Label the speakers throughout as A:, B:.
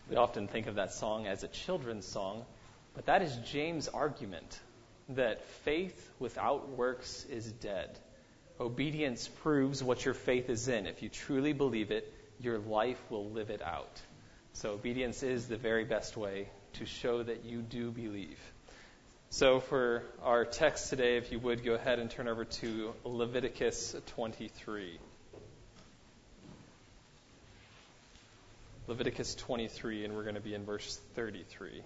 A: We often think of that song as a children's song, but that is James' argument, that faith without works is dead. Obedience proves what your faith is in. If you truly believe it, your life will live it out. So obedience is the very best way to show that you do believe. So for our text today, if you would, go ahead and turn over to Leviticus 23. Leviticus 23, and we're going to be in verse 33.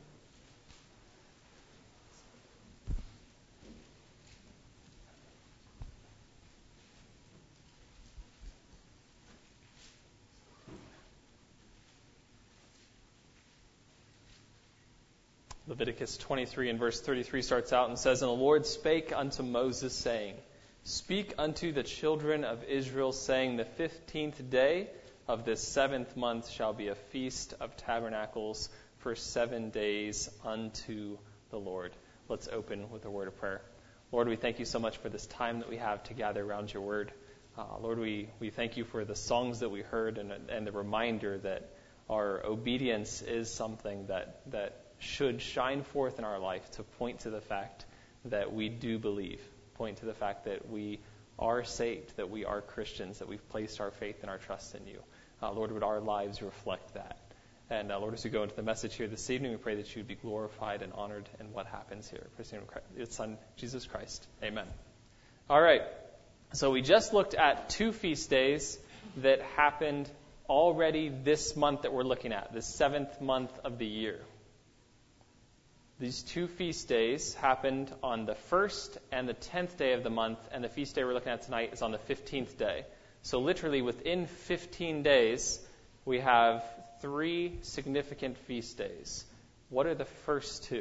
A: Leviticus 23 and verse 33 starts out and says, "And the Lord spake unto Moses, saying, Speak unto the children of Israel, saying, The 15th day of this 7th month shall be a feast of tabernacles for 7 days unto the Lord." Let's open with a word of prayer. Lord, we thank you so much for this time that we have to gather around your word. Lord, we thank you for the songs that we heard and the reminder that our obedience is something that should shine forth in our life to point to the fact that we do believe, point to the fact that we are saved, that we are Christians, that we've placed our faith and our trust in you. Lord, would our lives reflect that? And Lord, as we go into the message here this evening, we pray that you would be glorified and honored in what happens here. For your Son, Jesus Christ. Amen. All right. So we just looked at 2 feast days that happened already this month that we're looking at, the 7th month of the year. These 2 feast days happened on the 1st and the 10th day of the month, and the feast day we're looking at tonight is on the 15th day. So literally within 15 days, we have 3 significant feast days. What are the first 2?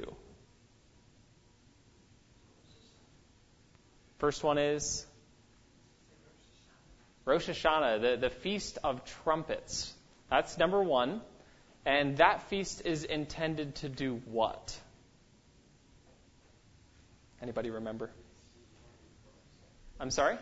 A: First one is Rosh Hashanah, the Feast of Trumpets. That's number 1. And that feast is intended to do what? Anybody remember? I'm sorry?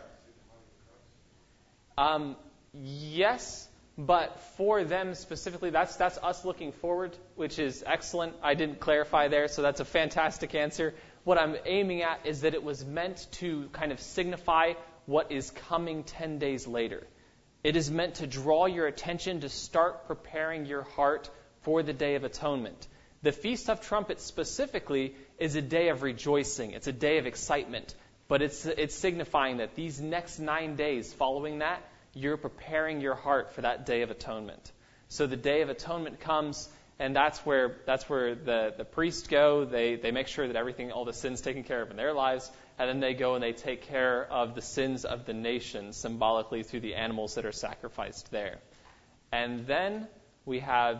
A: Yes, but for them specifically, that's us looking forward, which is excellent. I didn't clarify there, so that's a fantastic answer. What I'm aiming at is that it was meant to kind of signify what is coming 10 days later. It is meant to draw your attention to start preparing your heart for the Day of Atonement. The Feast of Trumpets specifically is a day of rejoicing. It's a day of excitement. But it's signifying that these next 9 days following that, you're preparing your heart for that Day of Atonement. So the Day of Atonement comes, and that's where the priests go. They make sure that all the sins taken care of in their lives, and then they go and they take care of the sins of the nation symbolically through the animals that are sacrificed there. And then we have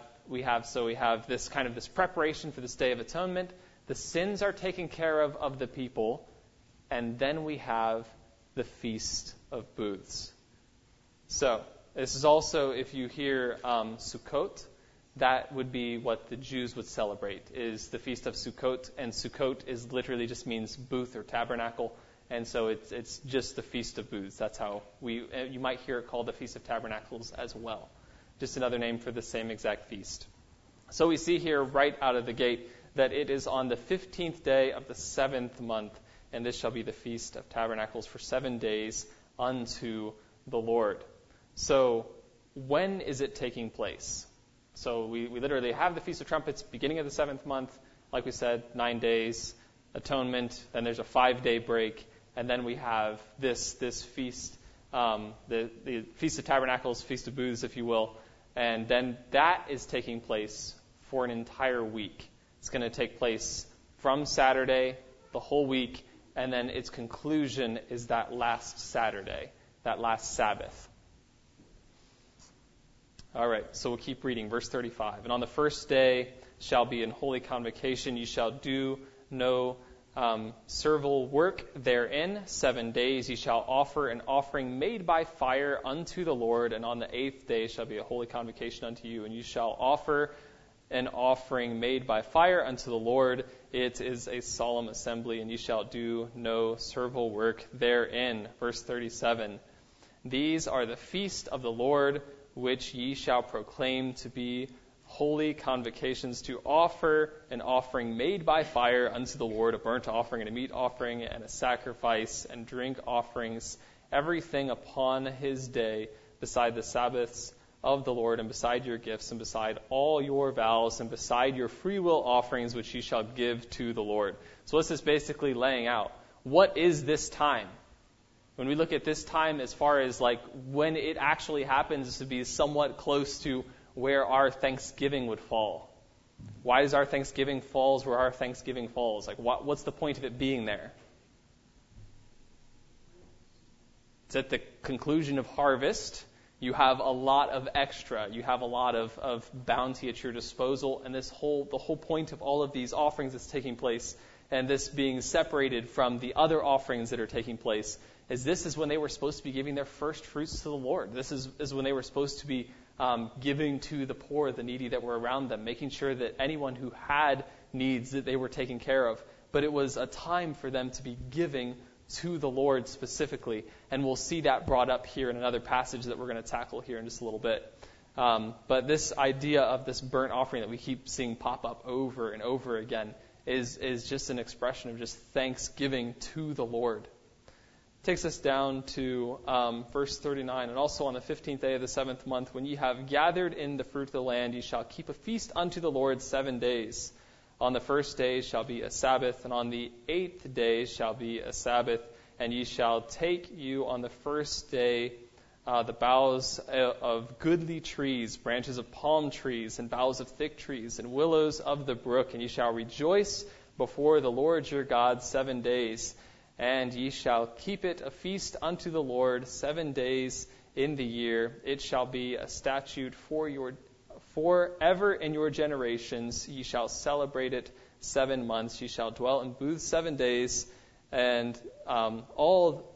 A: this preparation for this Day of Atonement. The sins are taken care of the people, and then we have the Feast of Booths. So this is also, if you hear Sukkot, that would be what the Jews would celebrate, is the Feast of Sukkot. And Sukkot is literally just means booth or tabernacle. And so it's just the Feast of Booths. That's how you might hear it called the Feast of Tabernacles as well. Just another name for the same exact feast. So we see here right out of the gate that it is on the 15th day of the 7th month, and this shall be the Feast of Tabernacles for 7 days unto the Lord. So when is it taking place? So we literally have the Feast of Trumpets, beginning of the 7th month, like we said, 9 days, atonement, then there's a 5-day break, and then we have this feast, the Feast of Tabernacles, Feast of Booths, if you will, and then that is taking place for an entire week. It's going to take place from Saturday, the whole week, and then its conclusion is that last Saturday, that last Sabbath. All right, so we'll keep reading. Verse 35. "And on the first day shall be an holy convocation. You shall do no servile work therein. 7 days ye shall offer an offering made by fire unto the Lord. And on the 8th day shall be a holy convocation unto you. And you shall offer an offering made by fire unto the Lord. It is a solemn assembly, and ye shall do no servile work therein." Verse 37. "These are the feast of the Lord, which ye shall proclaim to be holy convocations to offer an offering made by fire unto the Lord, a burnt offering and a meat offering and a sacrifice and drink offerings, everything upon his day, beside the Sabbaths of the Lord, and beside your gifts, and beside all your vows, and beside your freewill offerings which ye shall give to the Lord. So what's this basically laying out? What is this time? When we look at this time as far as like when it actually happens to be somewhat close to where our Thanksgiving would fall. Why does our Thanksgiving falls where our Thanksgiving falls? Like what's the point of it being there? It's at the conclusion of harvest. You have a lot of extra. You have a lot of bounty at your disposal. And the whole point of all of these offerings that's taking place, and this being separated from the other offerings that are taking place, this is when they were supposed to be giving their first fruits to the Lord. This is when they were supposed to be giving to the poor, the needy that were around them, making sure that anyone who had needs that they were taking care of. But it was a time for them to be giving to the Lord specifically. And we'll see that brought up here in another passage that we're going to tackle here in just a little bit. But this idea of this burnt offering that we keep seeing pop up over and over again is just an expression of just thanksgiving to the Lord. Takes us down to verse 39. And also on the 15th day of the 7th month, when ye have gathered in the fruit of the land, ye shall keep a feast unto the Lord 7 days. On the first day shall be a Sabbath, and on the 8th day shall be a Sabbath. And ye shall take you on the first day the boughs of goodly trees, branches of palm trees, and boughs of thick trees, and willows of the brook. And ye shall rejoice before the Lord your God 7 days. And ye shall keep it a feast unto the Lord 7 days in the year. It shall be a statute forever in your generations. Ye shall celebrate it 7 months. Ye shall dwell in booths 7 days. And all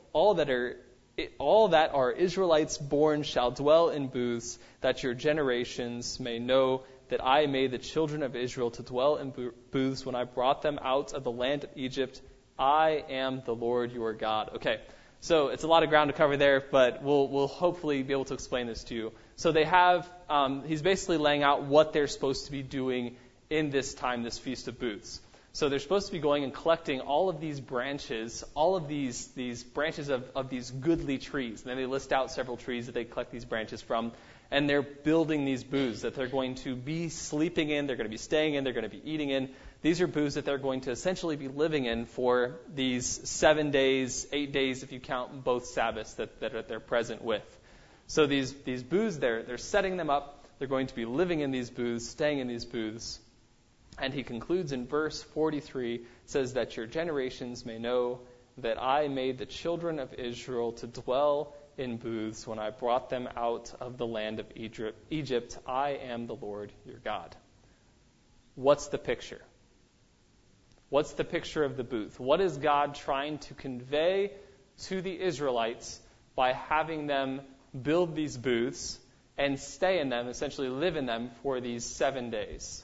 A: that are Israelites born shall dwell in booths, that your generations may know that I made the children of Israel to dwell in booths when I brought them out of the land of Egypt. I am the Lord your God. Okay, so it's a lot of ground to cover there, but we'll hopefully be able to explain this to you. So they have, he's basically laying out what they're supposed to be doing in this time, this Feast of Booths. So they're supposed to be going and collecting all of these branches, all of these branches of these goodly trees. And then they list out several trees that they collect these branches from. And they're building these booths that they're going to be sleeping in, they're going to be staying in, they're going to be eating in. These are booths that they're going to essentially be living in for these 7 days, 8 days if you count both Sabbaths that they're present with. So these booths, they're setting them up. They're going to be living in these booths, staying in these booths. And he concludes in verse 43, says that your generations may know that I made the children of Israel to dwell in booths when I brought them out of the land of Egypt. I am the Lord your God. What's the picture? What's the picture of the booth? What is God trying to convey to the Israelites by having them build these booths and stay in them, essentially live in them for these 7 days?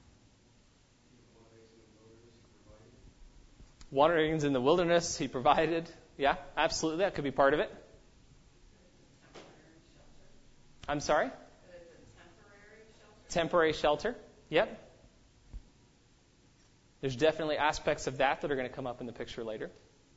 A: Wanderings in the wilderness he provided. Yeah, absolutely. That could be part of it. I'm sorry? Temporary shelter. Yep. There's definitely aspects of that are going to come up in the picture later.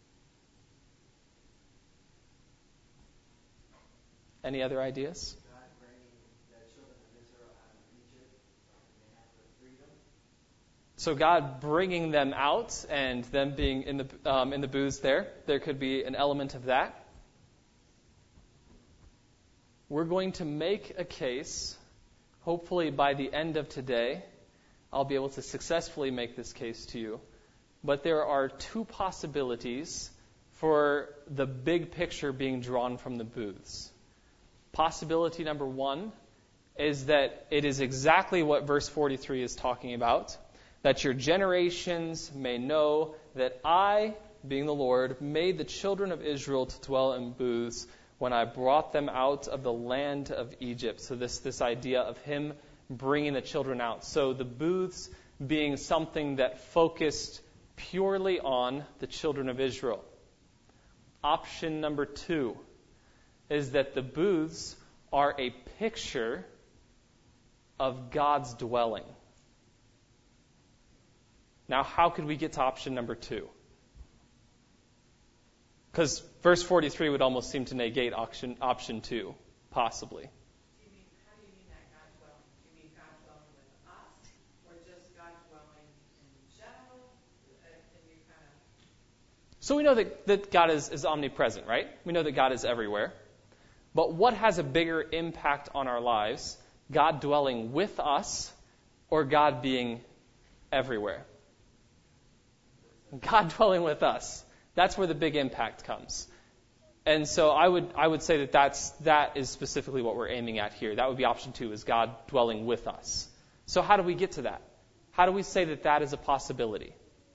A: Any other ideas?
B: God bringing the children of Israel out of Egypt and they have their freedom.
A: So God bringing them out and them being in the booths there could be an element of that. We're going to make a case, hopefully by the end of today, I'll be able to successfully make this case to you. But there are two possibilities for the big picture being drawn from the booths. Possibility number one is that it is exactly what verse 43 is talking about, that your generations may know that I, being the Lord, made the children of Israel to dwell in booths when I brought them out of the land of Egypt. So this idea of him bringing the children out. So the booths being something that focused purely on the children of Israel. Option number two is that the booths are a picture of God's dwelling. Now, how could we get to option number 2? Because verse 43 would almost seem to negate option 2, possibly.
C: How do you mean that God dwelling? Do you mean God dwelling with us, or just God dwelling in general? Can you kind of...
A: So we know that God is omnipresent, right? We know that God is everywhere. But what has a bigger impact on our lives? God dwelling with us or God being everywhere? God dwelling with us. That's where the big impact comes. And so I would say that is specifically what we're aiming at here. That would be option 2, is God dwelling with us. So how do we get to that? How do we say that is a possibility?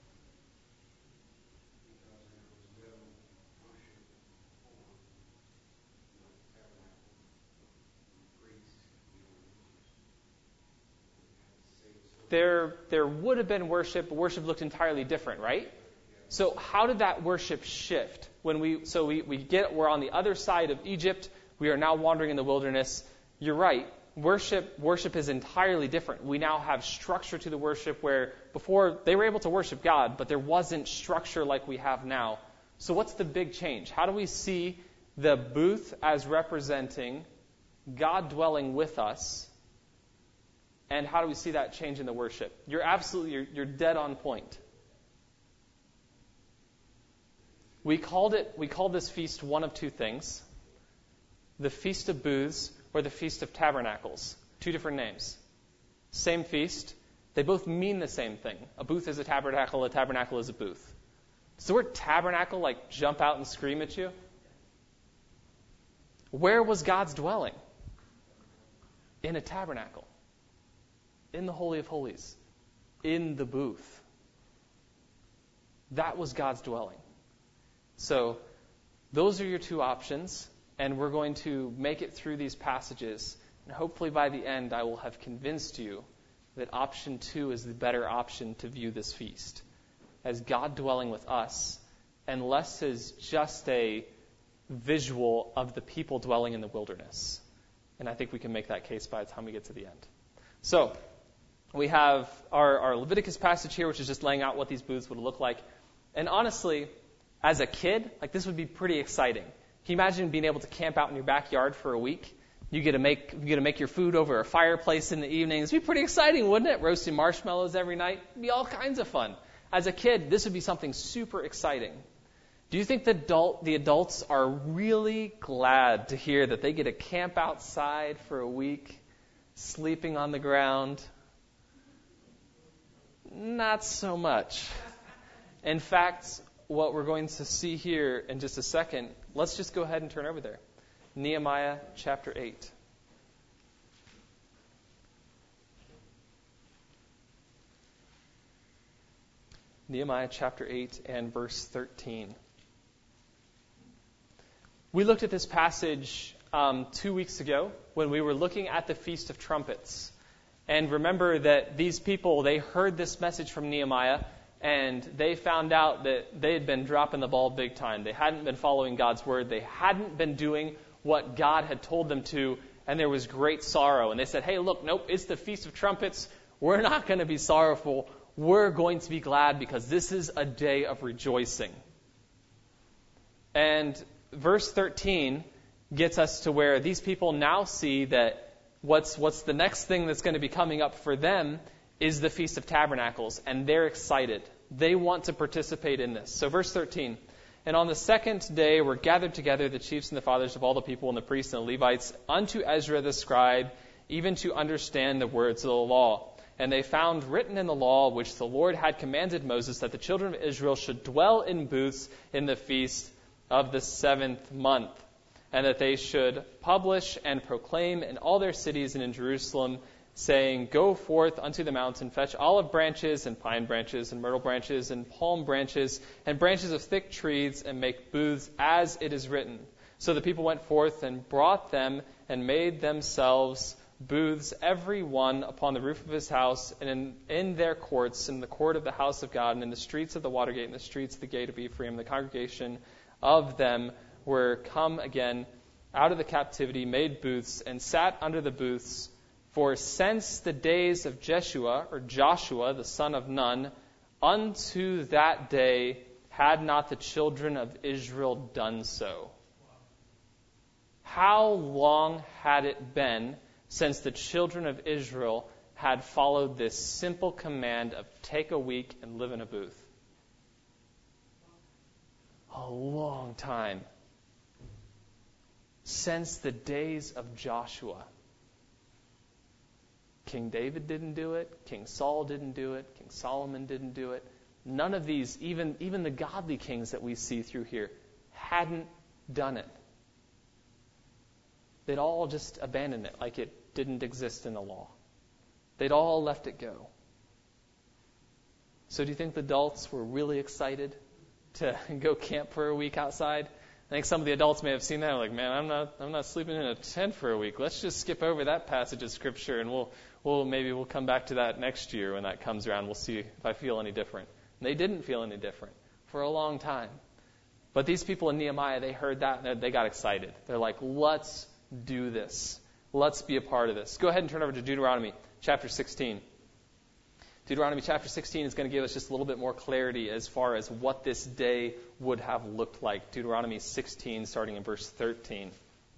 A: There would have been worship, but worship looked entirely different, right? So how did that worship shift? We're on the other side of Egypt. We are now wandering in the wilderness. You're right. Worship is entirely different. We now have structure to the worship where before they were able to worship God, but there wasn't structure like we have now. So what's the big change? How do we see the booth as representing God dwelling with us? And how do we see that change in the worship? You're dead on point. We called this feast one of 2 things: the Feast of Booths or the Feast of Tabernacles. 2 different names. Same feast. They both mean the same thing. A booth is a tabernacle is a booth. Does the word tabernacle jump out and scream at you? Where was God's dwelling? In a tabernacle. In the Holy of Holies, in the booth. That was God's dwelling. So those are your 2 options, and we're going to make it through these passages, and hopefully by the end I will have convinced you that option 2 is the better option to view this feast, as God dwelling with us, and less as just a visual of the people dwelling in the wilderness. And I think we can make that case by the time we get to the end. So we have our Leviticus passage here, which is just laying out what these booths would look like. And honestly, as a kid, this would be pretty exciting. Can you imagine being able to camp out in your backyard for a week? You get to make your food over a fireplace in the evenings. It'd be pretty exciting, wouldn't it? Roasting marshmallows every night. It'd be all kinds of fun. As a kid, this would be something super exciting. Do you think the adults are really glad to hear that they get to camp outside for a week, sleeping on the ground? Not so much. In fact, what we're going to see here in just a second, let's just go ahead and turn over there. Nehemiah chapter 8. Nehemiah chapter 8 and verse 13. We looked at this passage 2 weeks ago when we were looking at the Feast of Trumpets. And remember that these people, they heard this message from Nehemiah, and they found out that they had been dropping the ball big time. They hadn't been following God's word. They hadn't been doing what God had told them to, and there was great sorrow. And they said, hey, look, nope, it's the Feast of Trumpets. We're not going to be sorrowful. We're going to be glad because this is a day of rejoicing. And verse 13 gets us to where these people now see that what's the next thing that's going to be coming up for them is the Feast of Tabernacles, and they're excited. They want to participate in this. So verse 13, and on the 2nd day were gathered together the chiefs and the fathers of all the people and the priests and the Levites unto Ezra the scribe, even to understand the words of the law. And they found written in the law which the Lord had commanded Moses that the children of Israel should dwell in booths in the feast of the 7th month, and that they should publish and proclaim in all their cities and in Jerusalem, saying, go forth unto the mountain, fetch olive branches and pine branches and myrtle branches and palm branches and branches of thick trees, and make booths as it is written. So the people went forth and brought them and made themselves booths, every one upon the roof of his house, and in their courts, in the court of the house of God, and in the streets of the water gate, and the streets of the gate of Ephraim. The congregation of them were come again out of the captivity, made booths, and sat under the booths For since the days of Joshua, the son of Nun, unto that day had not the children of Israel done so. How long had it been since the children of Israel had followed this simple command of take a week and live in a booth? A long time. Since the days of Joshua. King David didn't do it. King Saul didn't do it. King Solomon didn't do it. None of these, even the godly kings that we see through here, hadn't done it. They'd all just abandoned it like it didn't exist in the law. They'd all left it go. So do you think the adults were really excited to go camp for a week outside? I think some of the adults may have seen that and like, man, I'm not sleeping in a tent for a week. Let's just skip over that passage of scripture and we'll come back to that next year when that comes around. We'll see if I feel any different. And they didn't feel any different for a long time. But these people in Nehemiah, they heard that and they got excited. They're like, let's do this. Let's be a part of this. Go ahead and turn over to Deuteronomy chapter 16. Deuteronomy chapter 16 is going to give us just a little bit more clarity as far as what this day would have looked like. Deuteronomy 16, starting in verse 13.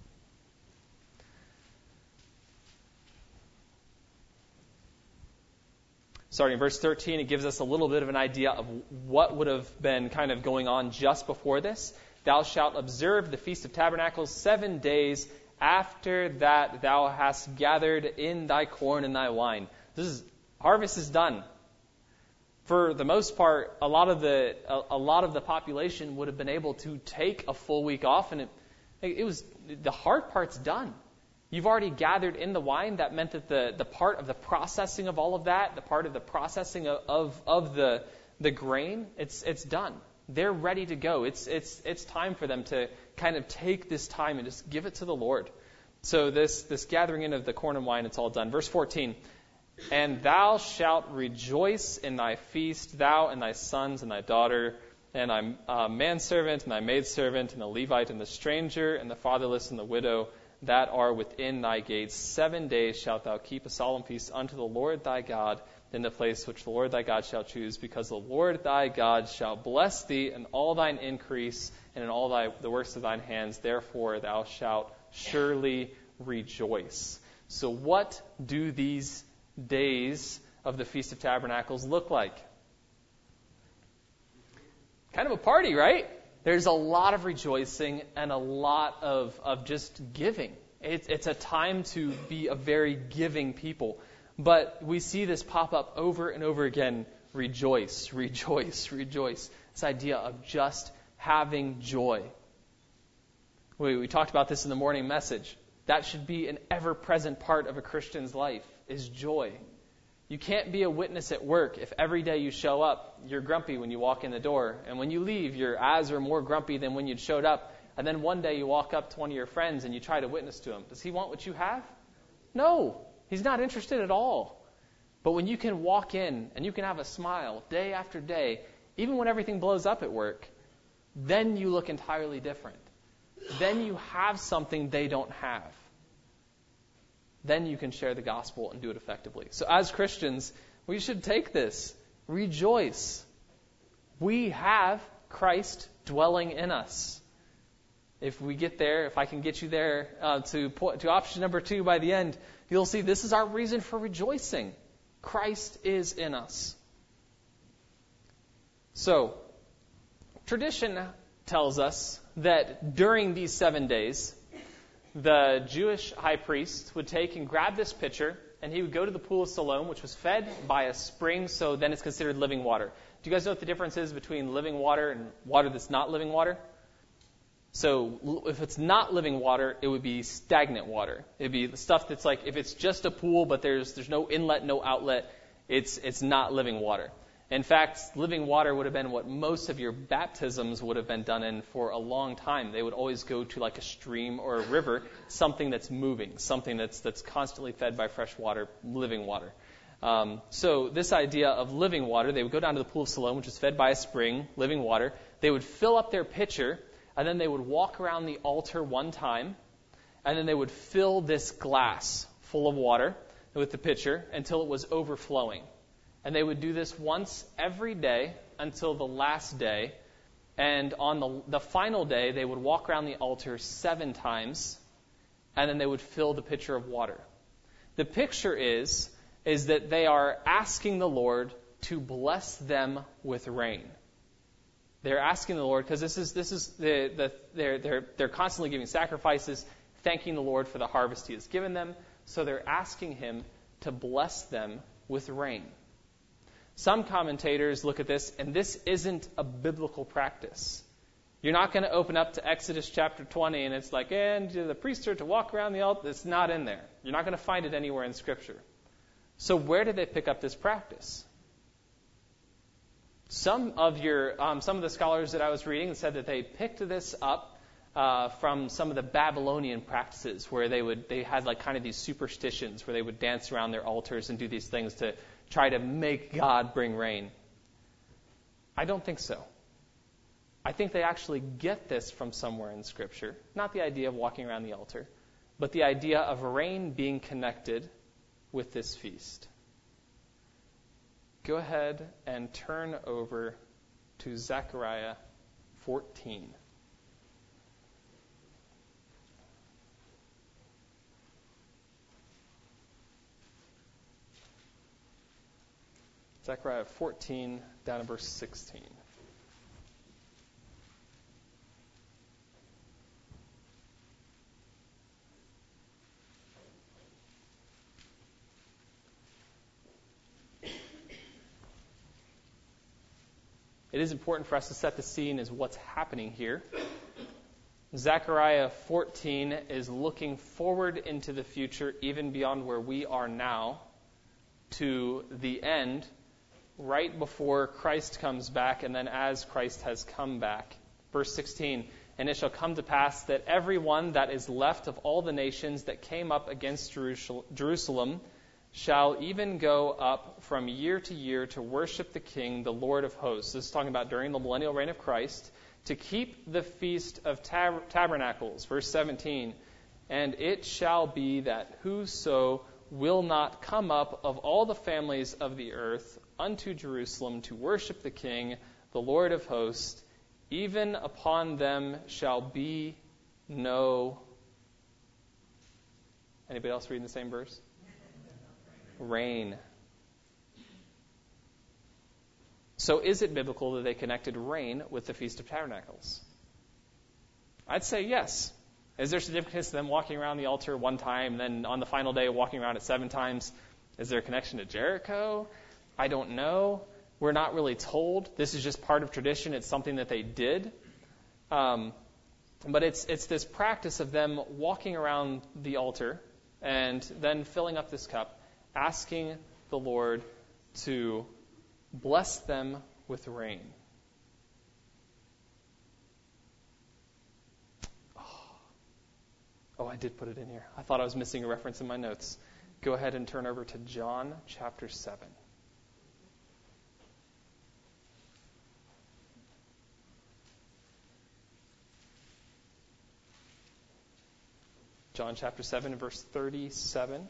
A: Starting in verse 13, it gives us a little bit of an idea of what would have been kind of going on just before this. Thou shalt observe the Feast of Tabernacles 7 days. After that thou hast gathered in thy corn and thy wine. Harvest is done. For the most part, a lot of the population would have been able to take a full week off, and it was the hard part's done. You've already gathered in the wine. That meant that the part of the processing of all of that, the part of the processing of the grain, it's done. They're ready to go. It's time for them to kind of take this time and just give it to the Lord. So this gathering in of the corn and wine, it's all done. Verse 14. And thou shalt rejoice in thy feast, thou and thy sons and thy daughter, and thy manservant and thy maidservant, and the Levite and the stranger, and the fatherless and the widow that are within thy gates. 7 days shalt thou keep a solemn feast unto the Lord thy God in the place which the Lord thy God shall choose, because the Lord thy God shall bless thee in all thine increase and in all the works of thine hands. Therefore thou shalt surely rejoice. So what do these days of the Feast of Tabernacles look like? Kind of a party, right? There's a lot of rejoicing and a lot of just giving. It's a time to be a very giving people. But we see this pop up over and over again. Rejoice, rejoice, rejoice. This idea of just having joy. We talked about this in the morning message. That should be an ever-present part of a Christian's life, is joy. You can't be a witness at work if every day you show up, you're grumpy when you walk in the door, and when you leave, you're as or more grumpy than when you showed up, and then one day you walk up to one of your friends and you try to witness to him. Does he want what you have? No, he's not interested at all. But when you can walk in and you can have a smile day after day, even when everything blows up at work, then you look entirely different. Then you have something they don't have. Then you can share the gospel and do it effectively. So as Christians, we should take this. Rejoice. We have Christ dwelling in us. If we get there, if I can get you there to option number 2 by the end, you'll see this is our reason for rejoicing. Christ is in us. So, tradition tells us that during these 7 days, the Jewish high priest would take and grab this pitcher, and he would go to the pool of Siloam, which was fed by a spring, so then it's considered living water. Do you guys know what the difference is between living water and water that's not living water? So if it's not living water, it would be stagnant water. It'd be the stuff that's like, if it's just a pool, but there's no inlet, no outlet, it's not living water. In fact, living water would have been what most of your baptisms would have been done in for a long time. They would always go to like a stream or a river, something that's moving, something that's constantly fed by fresh water, living water. So this idea of living water, they would go down to the pool of Siloam, which is fed by a spring, living water. They would fill up their pitcher, and then they would walk around the altar one time, and then they would fill this glass full of water. with the pitcher until it was overflowing. And they would do this once every day until the last day. And on the final day, they would walk around the altar 7 times, and then they would fill the pitcher of water. The picture is that they are asking the Lord to bless them with rain. They're asking the Lord, because they're constantly giving sacrifices, thanking the Lord for the harvest He has given them. So they're asking Him to bless them with rain. Some commentators look at this, and this isn't a biblical practice. You're not going to open up to Exodus chapter 20, and it's like, and the priests are to walk around the altar. It's not in there. You're not going to find it anywhere in Scripture. So where did they pick up this practice? Some of the scholars that I was reading said that they picked this up from some of the Babylonian practices, where they had like kind of these superstitions where they would dance around their altars and do these things to try to make God bring rain. I don't think so. I think they actually get this from somewhere in Scripture. Not the idea of walking around the altar, but the idea of rain being connected with this feast. Go ahead and turn over to Zechariah 14. Zechariah 14, down to verse 16. It is important for us to set the scene as what's happening here. Zechariah 14 is looking forward into the future, even beyond where we are now, to the end, right before Christ comes back, and then as Christ has come back. Verse 16, and it shall come to pass that everyone that is left of all the nations that came up against Jerusalem shall even go up from year to year to worship the King, the Lord of hosts. This is talking about during the millennial reign of Christ, to keep the Feast of Tabernacles. Verse 17, and it shall be that whoso will not come up of all the families of the earth unto Jerusalem to worship the King, the Lord of hosts, even upon them shall be no... Anybody else reading the same verse? Rain. So is it biblical that they connected rain with the Feast of Tabernacles? I'd say yes. Is there significance to them walking around the altar 1 time, and then on the final day walking around it 7 times? Is there a connection to Jericho? I don't know. We're not really told. This is just part of tradition. It's something that they did. But it's this practice of them walking around the altar and then filling up this cup, asking the Lord to bless them with rain. Oh, I did put it in here. I thought I was missing a reference in my notes. Go ahead and turn over to John chapter 7. John chapter 7, verse 37.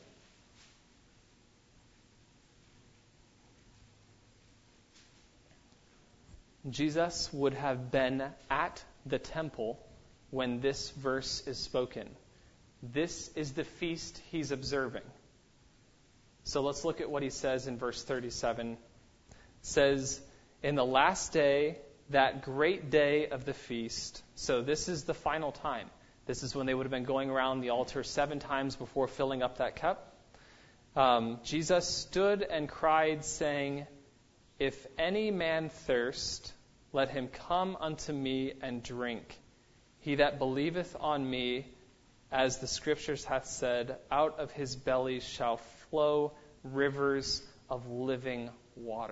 A: Jesus would have been at the temple when this verse is spoken. This is the feast he's observing. So let's look at what he says in verse 37. It says, in the last day, that great day of the feast. So this is the final time. This is when they would have been going around the altar 7 times before filling up that cup. Jesus stood and cried, saying, if any man thirst, let him come unto me and drink. He that believeth on me, as the Scriptures hath said, out of his belly shall flow rivers of living water.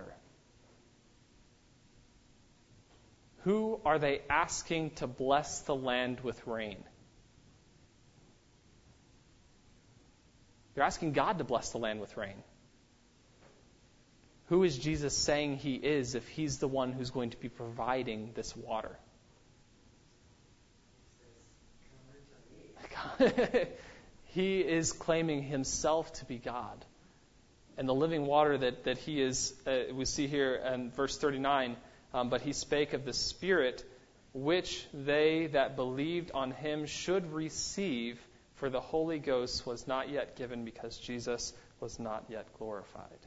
A: Who are they asking to bless the land with rain? They're asking God to bless the land with rain. Who is Jesus saying he is if he's the one who's going to be providing this water? He is claiming himself to be God. And the living water that he is, we see here in verse 39, but he spake of the Spirit, which they that believed on him should receive, for the Holy Ghost was not yet given because Jesus was not yet glorified.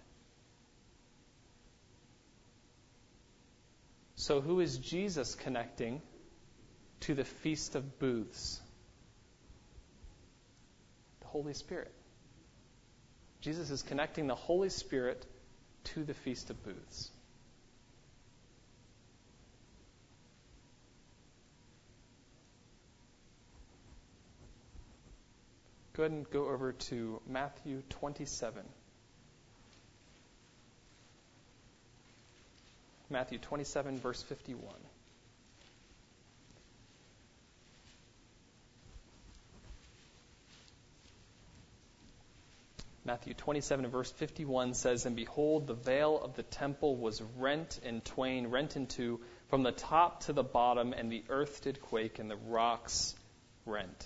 A: So who is Jesus connecting to the Feast of Booths? The Holy Spirit. Jesus is connecting the Holy Spirit to the Feast of Booths. Go ahead and go over to Matthew 27. Matthew 27, verse 51. Matthew 27 and verse 51 says, And behold, the veil of the temple was rent in twain, rent in two, from the top to the bottom, and the earth did quake, and the rocks rent.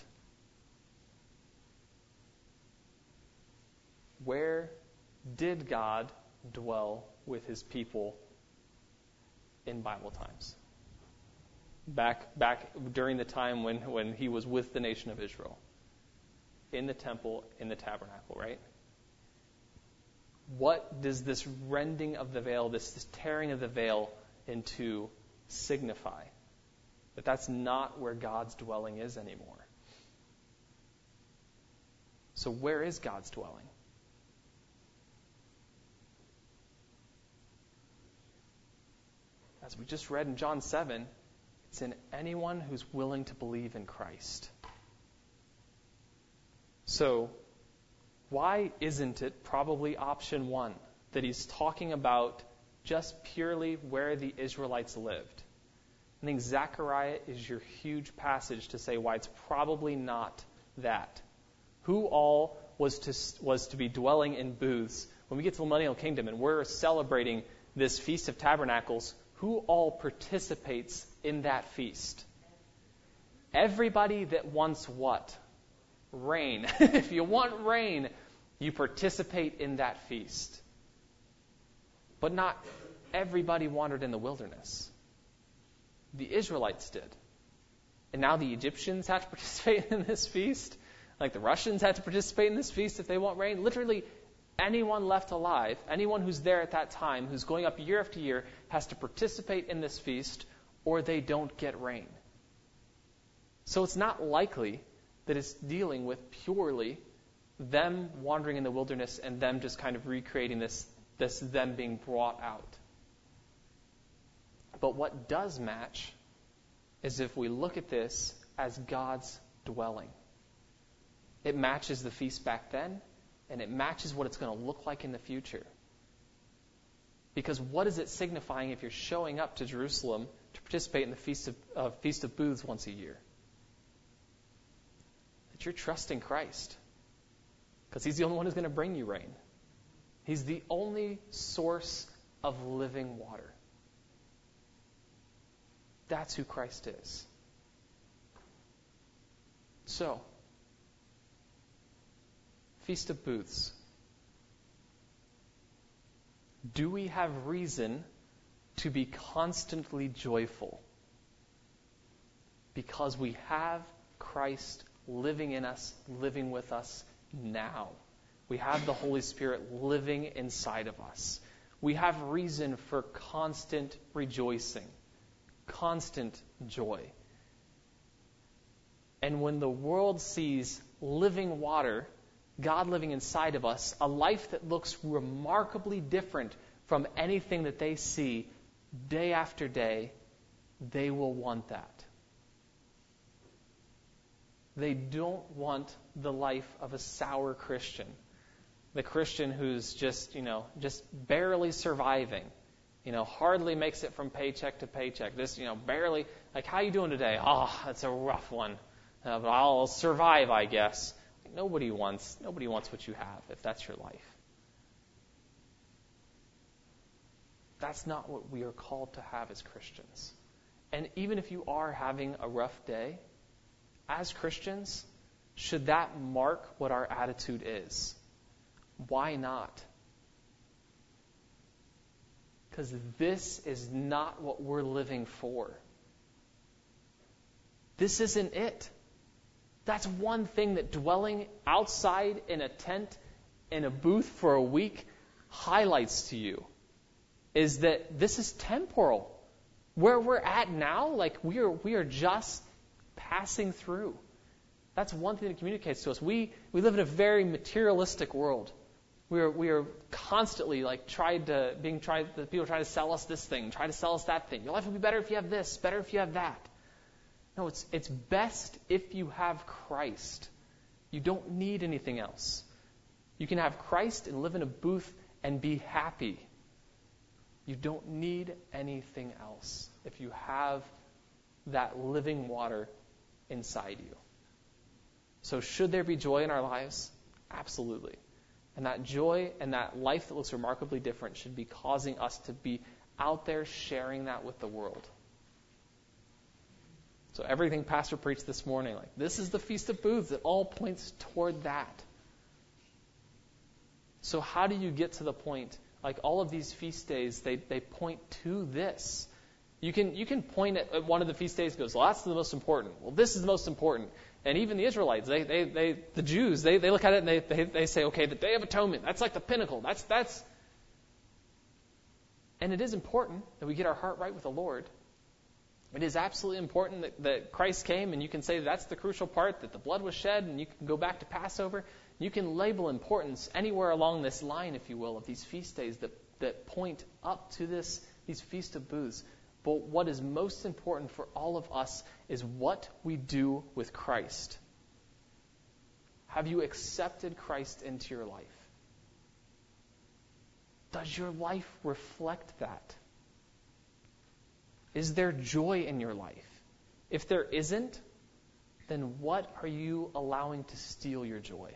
A: Where did God dwell with his people in Bible times? Back during the time when he was with the nation of Israel. In the temple, in the tabernacle, right? What does this rending of the veil, this tearing of the veil in two signify? That that's not where God's dwelling is anymore. So where is God's dwelling? As we just read in John 7, it's in anyone who's willing to believe in Christ. So, why isn't it probably option one that he's talking about just purely where the Israelites lived? I think Zechariah is your huge passage to say why it's probably not that. Who all was to be dwelling in booths? When we get to the millennial kingdom and we're celebrating this Feast of Tabernacles, who all participates in that feast? Everybody that wants what? Rain. If you want rain, you participate in that feast. But not everybody wandered in the wilderness. The Israelites did. And now the Egyptians have to participate in this feast. Like the Russians had to participate in this feast if they want rain. Literally, anyone left alive, anyone who's there at that time, who's going up year after year, has to participate in this feast or they don't get rain. So it's not likely that it's dealing with purely them wandering in the wilderness and them just kind of recreating this them being brought out. But what does match is if we look at this as God's dwelling. It matches the feast back then, and it matches what it's going to look like in the future. Because what is it signifying if you're showing up to Jerusalem to participate in the Feast of Booths once a year? That you're trusting Christ. Because he's the only one who's going to bring you rain. He's the only source of living water. That's who Christ is. So, Feast of Booths. Do we have reason to be constantly joyful? Because we have Christ living in us, living with us now. We have the Holy Spirit living inside of us. We have reason for constant rejoicing, constant joy. And when the world sees living water, God living inside of us, a life that looks remarkably different from anything that they see day after day, they will want that. They don't want the life of a sour Christian. The Christian who's just barely surviving. Hardly makes it from paycheck to paycheck. Just, barely, like, how you doing today? Oh, that's a rough one. But I'll survive, I guess. Nobody wants what you have if that's your life. That's not what we are called to have as Christians. And even if you are having a rough day, as Christians, should that mark what our attitude is? Why not? Because this is not what we're living for. This isn't it. That's one thing that dwelling outside in a tent, in a booth for a week, highlights to you. Is that this is temporal. Where we're at now, like we are just passing through. That's one thing that communicates to us. We live in a very materialistic world. We are constantly like people try to sell us this thing, try to sell us that thing. Your life will be better if you have this, better if you have that. No, it's best if you have Christ. You don't need anything else. You can have Christ and live in a booth and be happy. You don't need anything else if you have that living water inside you. So should there be joy in our lives? Absolutely. And that joy and that life that looks remarkably different should be causing us to be out there sharing that with the world. So everything Pastor preached this morning, like this is the Feast of Booths, it all points toward that. So how do you get to the point? Like all of these feast days, they point to this. You can point at one of the feast days and goes, well, that's the most important. Well, this is the most important. And even the Israelites, the Jews, they look at it and they say, okay, the Day of Atonement, that's like the pinnacle. That's. And it is important that we get our heart right with the Lord. It is absolutely important that Christ came, and you can say that's the crucial part, that the blood was shed, and you can go back to Passover. You can label importance anywhere along this line, if you will, of these feast days that point up to these Feast of Booths. But what is most important for all of us is what we do with Christ. Have you accepted Christ into your life? Does your life reflect that? Is there joy in your life? If there isn't, then what are you allowing to steal your joy?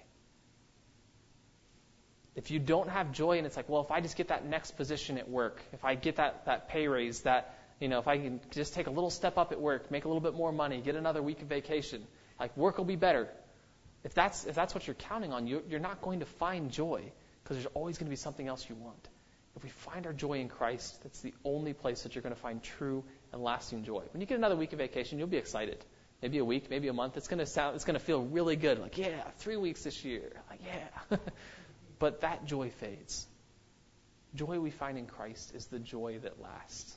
A: If you don't have joy and it's like, well, if I just get that next position at work, if I get that pay raise, if I can just take a little step up at work, make a little bit more money, get another week of vacation, like work will be better. If that's what you're counting on, you're not going to find joy because there's always going to be something else you want. If we find our joy in Christ, that's the only place that you're going to find true and lasting joy. When you get another week of vacation, you'll be excited. Maybe a week, maybe a month. It's going to feel really good. Like, yeah, 3 weeks this year. Like, yeah. But that joy fades. Joy we find in Christ is the joy that lasts.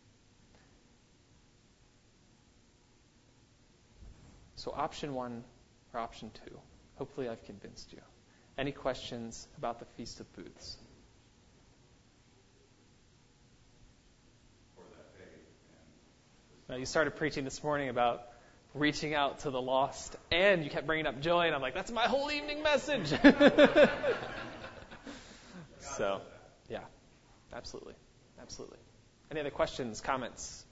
A: So option 1 or option 2. Hopefully I've convinced you. Any questions about the Feast of Booths? Now, you started preaching this morning about reaching out to the lost, and you kept bringing up joy, and I'm like, that's my whole evening message. So, yeah, absolutely. Any other questions, comments?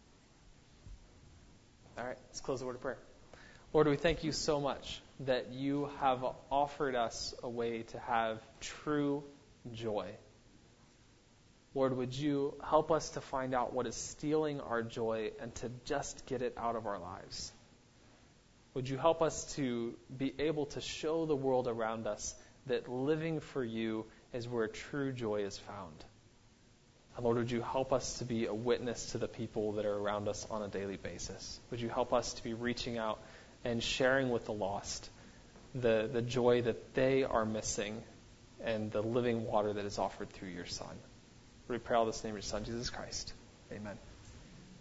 A: All right, let's close the word of prayer. Lord, we thank you so much that you have offered us a way to have true joy. Lord, would you help us to find out what is stealing our joy and to just get it out of our lives? Would you help us to be able to show the world around us that living for you is where true joy is found? And Lord, would you help us to be a witness to the people that are around us on a daily basis? Would you help us to be reaching out and sharing with the lost the joy that they are missing and the living water that is offered through your Son? We pray all this in the name of your Son, Jesus Christ. Amen.